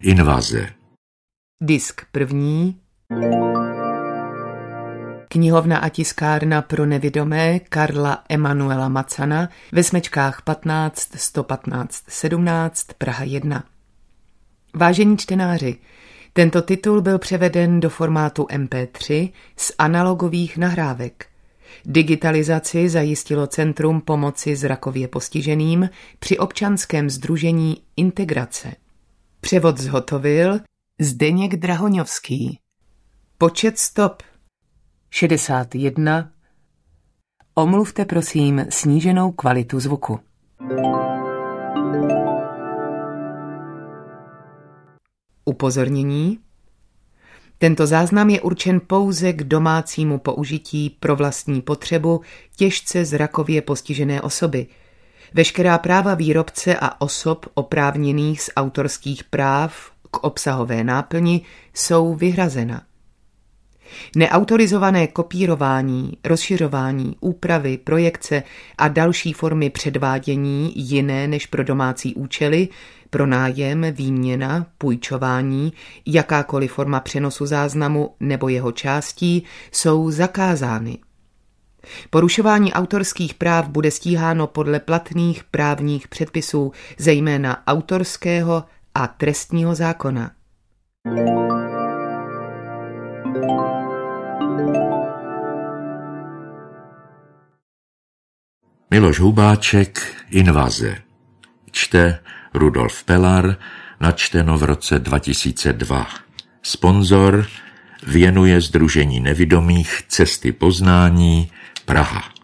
Invaze. Disk první. Knihovna a tiskárna pro nevidomé Karla Emanuela Macana ve smečkách 15 115 17 Praha 1. Vážení čtenáři, tento titul byl převeden do formátu MP3 z analogových nahrávek. Digitalizaci zajistilo Centrum pomoci zrakově postiženým při občanském sdružení Integrace. Převod zhotovil Zdeněk Drahoňovský. Počet stop 61. Omluvte prosím sníženou kvalitu zvuku. Upozornění. Tento záznam je určen pouze k domácímu použití pro vlastní potřebu těžce zrakově postižené osoby. Veškerá práva výrobce a osob oprávněných z autorských práv k obsahové náplni jsou vyhrazena. Neautorizované kopírování, rozšiřování, úpravy, projekce a další formy předvádění jiné než pro domácí účely, pronájem, výměna, půjčování, jakákoliv forma přenosu záznamu nebo jeho částí jsou zakázány. Porušování autorských práv bude stíháno podle platných právních předpisů, zejména autorského a trestního zákona. Miloš Hubáček, Invaze. Čte Rudolf Pelar, načteno v roce 2002. Sponzor věnuje Sdružení nevidomých Cesty poznání, Praha.